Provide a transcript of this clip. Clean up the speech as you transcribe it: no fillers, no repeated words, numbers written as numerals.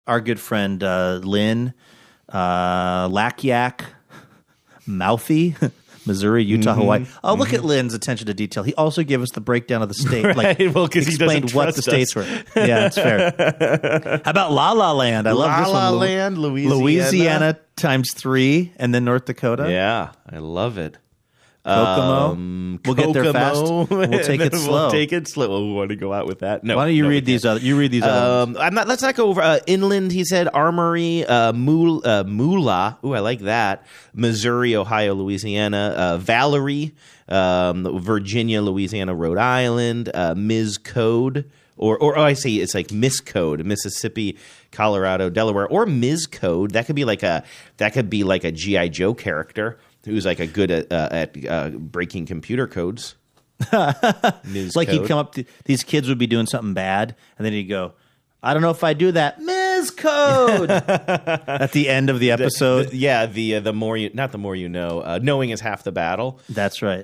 our good friend Lynn, Lack-Yak, Mouthy, Missouri, Utah, Hawaii. Oh, look at Lynn's attention to detail. He also gave us the breakdown of the state. Right, well, 'cause he explained doesn't what trust the states us. were. Yeah, it's fair. How about La La Land? I love this one. La La Land, Louisiana times 3, and then North Dakota. Yeah, I love it. Kokomo. We'll get there fast. Kokomo. We'll take it slow. We'll take it slow. Oh, we want to go out with that. No. Why don't you read these other? You read these other. Ones. Let's not go over inland. He said Armory, Moolah. Ooh, I like that. Missouri, Ohio, Louisiana. Valerie, Virginia, Louisiana, Rhode Island. Ms. Code. Or I see it's like Miss Code, Mississippi, Colorado, Delaware, or Ms. Code. That could be like a G.I. Joe character who's like a good at breaking computer codes. It's like he'd come up to these kids would be doing something bad, and then he'd go, "I don't know if I do that, Ms. Code." At the end of the episode, The more you, not the more you know. Knowing is half the battle. That's right.